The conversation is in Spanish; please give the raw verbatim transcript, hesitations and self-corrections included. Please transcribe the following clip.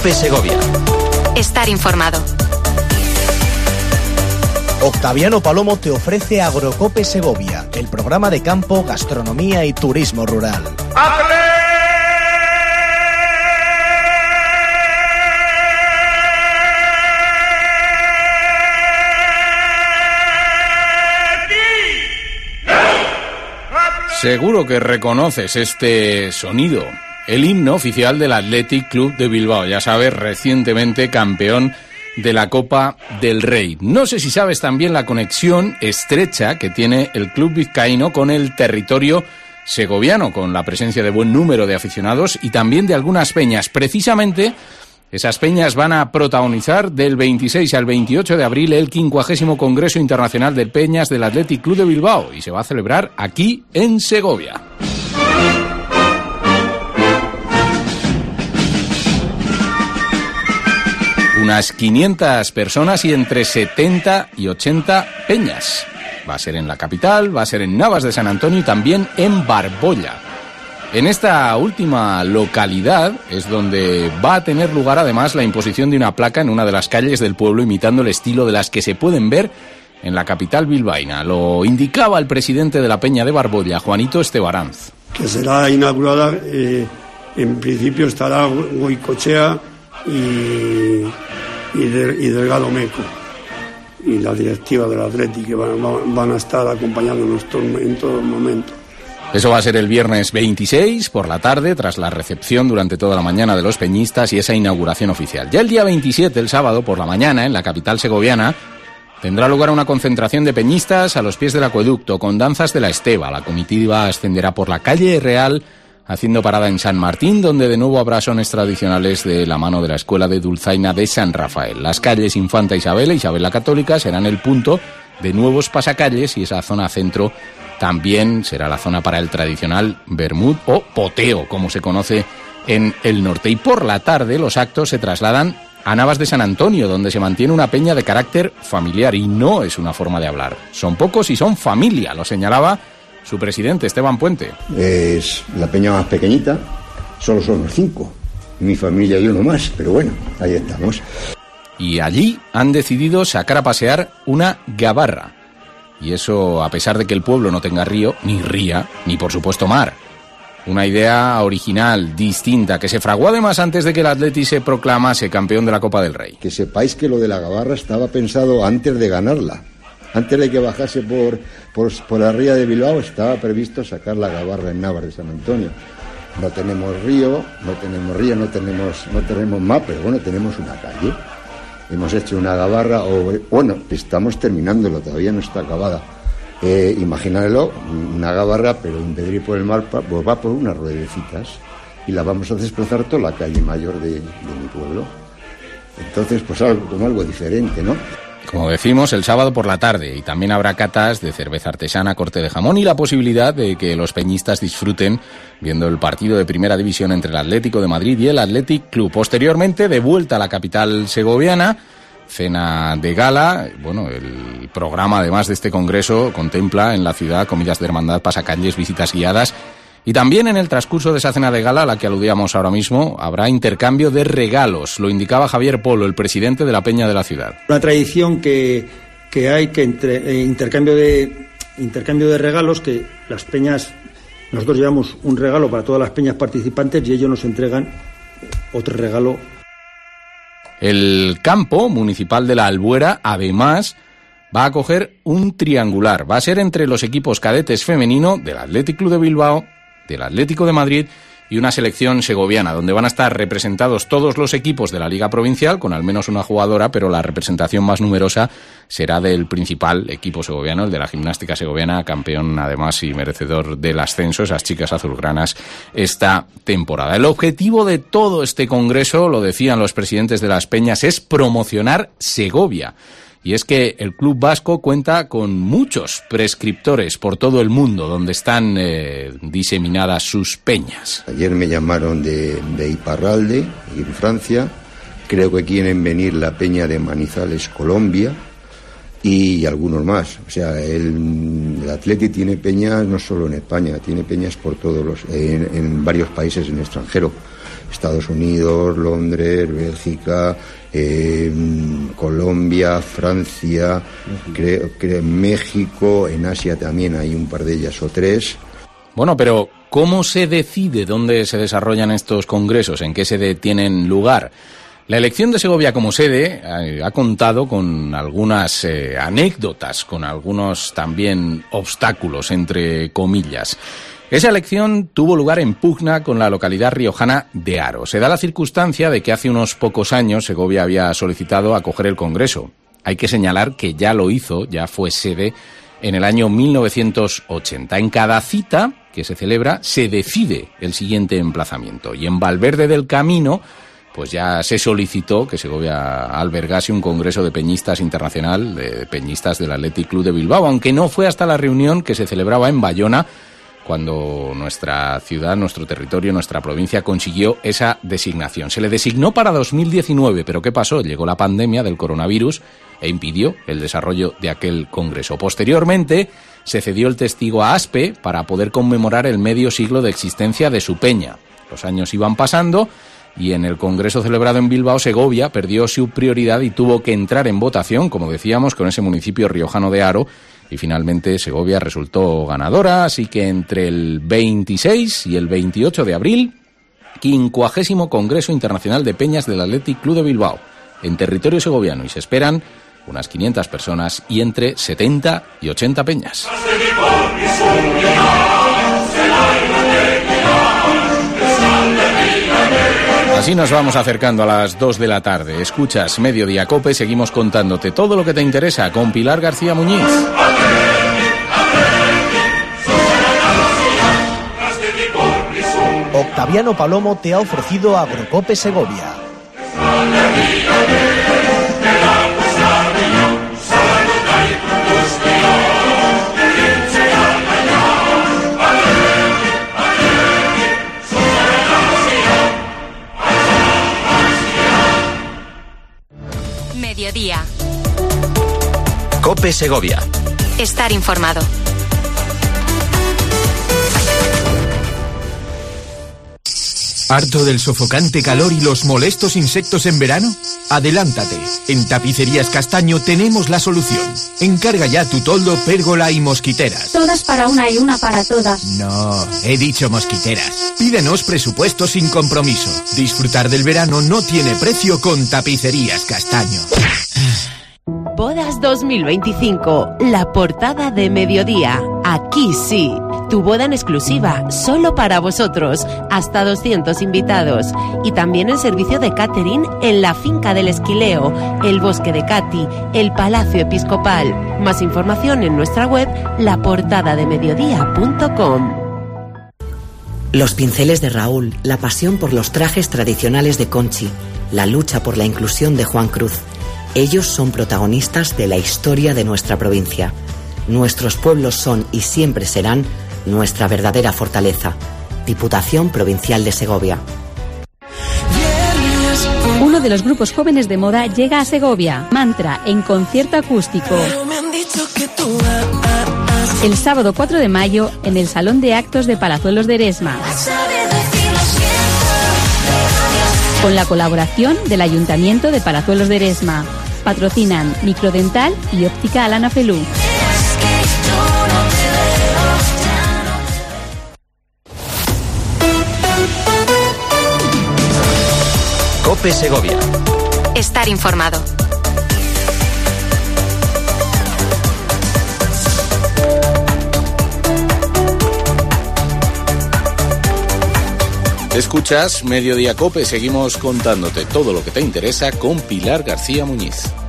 COPE Segovia. Estar informado. Octaviano Palomo te ofrece Agrocope Segovia, el programa de campo, gastronomía y turismo rural. Seguro que reconoces este sonido, el himno oficial del Athletic Club de Bilbao, ya sabes, recientemente campeón de la Copa del Rey. No sé si sabes también la conexión estrecha que tiene el club vizcaíno con el territorio segoviano, con la presencia de buen número de aficionados y también de algunas peñas. Precisamente, esas peñas van a protagonizar del veintiséis al veintiocho de abril el quincuagésimo Congreso Internacional de Peñas del Athletic Club de Bilbao y se va a celebrar aquí en Segovia. Unas quinientas personas y entre setenta y ochenta peñas. Va a ser en la capital, va a ser en Navas de San Antonio y también en Barbolla. En esta última localidad es donde va a tener lugar además la imposición de una placa en una de las calles del pueblo imitando el estilo de las que se pueden ver en la capital bilbaína. Lo indicaba el presidente de la Peña de Barbolla, Juanito Estebaranz. Que será inaugurada, eh, en principio estará Goicoechea y, y, de, y Delgado Meco y la directiva del Athletic, que van, van a estar acompañándonos en todo momento. Eso va a ser el viernes veintiséis por la tarde, tras la recepción durante toda la mañana de los peñistas y esa inauguración oficial. Ya el día veintisiete, el sábado, por la mañana, en la capital segoviana, tendrá lugar una concentración de peñistas a los pies del acueducto, con danzas de la Esteva. La comitiva ascenderá por la calle Real, haciendo parada en San Martín, donde de nuevo habrá sones tradicionales de la mano de la Escuela de Dulzaina de San Rafael. Las calles Infanta Isabel e Isabel la Católica serán el punto de nuevos pasacalles y esa zona centro también será la zona para el tradicional vermut o poteo, como se conoce en el norte. Y por la tarde los actos se trasladan a Navas de San Antonio, donde se mantiene una peña de carácter familiar, y no es una forma de hablar. Son pocos y son familia, lo señalaba su presidente, Esteban Puente. Es la peña más pequeñita, solo somos cinco, mi familia y uno más, pero bueno, ahí estamos. Y allí han decidido sacar a pasear una gabarra. Y eso a pesar de que el pueblo no tenga río, ni ría, ni por supuesto mar. Una idea original, distinta, que se fraguó además antes de que el Athletic se proclamase campeón de la Copa del Rey. Que sepáis que lo de la gabarra estaba pensado antes de ganarla. Antes de que bajase por, por, por la ría de Bilbao, estaba previsto sacar la gabarra en Navas de San Antonio. No tenemos río, no tenemos río, no tenemos, no tenemos mar, pero bueno, tenemos una calle. Hemos hecho una gabarra, o bueno, estamos terminándolo, todavía no está acabada. Eh, imaginadlo, una gabarra, pero en vez de ir por el mar, pues va por unas ruedecitas y la vamos a desplazar toda la calle mayor de, de mi pueblo. Entonces, pues algo como algo diferente, ¿no? Como decimos, el sábado por la tarde, y también habrá catas de cerveza artesana, corte de jamón y la posibilidad de que los peñistas disfruten viendo el partido de primera división entre el Atlético de Madrid y el Athletic Club. Posteriormente, de vuelta a la capital segoviana, cena de gala. Bueno, el programa además de este congreso contempla en la ciudad comidas de hermandad, pasacalles, visitas guiadas. Y también en el transcurso de esa cena de gala, a la que aludíamos ahora mismo, habrá intercambio de regalos. Lo indicaba Javier Polo, el presidente de la Peña de la ciudad. Una tradición que, que hay, que entre, eh, intercambio de intercambio de regalos, que las peñas, nosotros llevamos un regalo para todas las peñas participantes y ellos nos entregan otro regalo. El campo municipal de la Albuera, además, va a acoger un triangular. Va a ser entre los equipos cadetes femenino del Athletic Club de Bilbao, del Atlético de Madrid y una selección segoviana, donde van a estar representados todos los equipos de la Liga Provincial, con al menos una jugadora, pero la representación más numerosa será del principal equipo segoviano, el de la gimnástica segoviana, campeón además y merecedor del ascenso, esas chicas azulgranas, esta temporada. El objetivo de todo este congreso, lo decían los presidentes de las peñas, es promocionar Segovia. Y es que el club vasco cuenta con muchos prescriptores por todo el mundo, donde están eh, diseminadas sus peñas. Ayer me llamaron de, de Iparralde, en Francia. Creo que quieren venir la peña de Manizales, Colombia. y algunos más. O sea, el, el Athletic tiene peñas no solo en España, tiene peñas por todos los, en, en varios países en el extranjero. Estados Unidos, Londres, Bélgica, eh, Colombia, Francia, creo que México, en Asia también hay un par de ellas o tres. Bueno, pero ¿cómo se decide dónde se desarrollan estos congresos? ¿En qué sede tienen lugar? La elección de Segovia como sede eh, ha contado con algunas eh, anécdotas, con algunos también obstáculos, entre comillas. Esa elección tuvo lugar en pugna con la localidad riojana de Haro. Se da la circunstancia de que hace unos pocos años Segovia había solicitado acoger el Congreso. Hay que señalar que ya lo hizo, ya fue sede en el año mil novecientos ochenta. En cada cita que se celebra se decide el siguiente emplazamiento. Y en Valverde del Camino, pues ya se solicitó que Segovia albergase un congreso de peñistas internacional, de peñistas del Athletic Club de Bilbao, aunque no fue hasta la reunión que se celebraba en Bayona cuando nuestra ciudad, nuestro territorio, nuestra provincia consiguió esa designación. Se le designó para dos mil diecinueve, pero ¿qué pasó? Llegó la pandemia del coronavirus e impidió el desarrollo de aquel congreso. Posteriormente se cedió el testigo a Aspe para poder conmemorar el medio siglo de existencia de su peña. Los años iban pasando y en el congreso celebrado en Bilbao, Segovia perdió su prioridad y tuvo que entrar en votación, como decíamos, con ese municipio riojano de Haro, y finalmente Segovia resultó ganadora, así que entre el veintiséis y el veintiocho de abril, quincuagésimo Congreso Internacional de Peñas del Athletic Club de Bilbao, en territorio segoviano, y se esperan unas quinientas personas y entre setenta y ochenta peñas. Así nos vamos acercando a las dos de la tarde. Escuchas Mediodía Cope, seguimos contándote todo lo que te interesa con Pilar García Muñiz. Octaviano Palomo te ha ofrecido Agrocope Segovia. Mediodía. Cope Segovia. Estar informado. ¿Harto del sofocante calor y los molestos insectos en verano? Adelántate. En Tapicerías Castaño tenemos la solución. Encarga ya tu toldo, pérgola y mosquiteras. Todas para una y una para todas. No, he dicho mosquiteras. Pídenos presupuesto sin compromiso. Disfrutar del verano no tiene precio con Tapicerías Castaño. Bodas dos mil veinticinco, la portada de Mediodía. Aquí sí. Tu boda en exclusiva, solo para vosotros. Hasta doscientos invitados. Y también el servicio de catering en la Finca del Esquileo, el Bosque de Cati, el Palacio Episcopal. Más información en nuestra web, la portada de mediodía punto com. Los pinceles de Raúl, la pasión por los trajes tradicionales de Conchi, la lucha por la inclusión de Juan Cruz. Ellos son protagonistas de la historia de nuestra provincia. Nuestros pueblos son y siempre serán nuestra verdadera fortaleza. Diputación Provincial de Segovia. Uno de los grupos jóvenes de moda llega a Segovia. Mantra, en concierto acústico. El sábado cuatro de mayo, en el Salón de Actos de Palazuelos de Eresma. Con la colaboración del Ayuntamiento de Palazuelos de Eresma. Patrocinan Microdental y Óptica Alana Felú. Cope Segovia. Estar informado. Escuchas Mediodía Cope, seguimos contándote todo lo que te interesa con Pilar García Muñiz.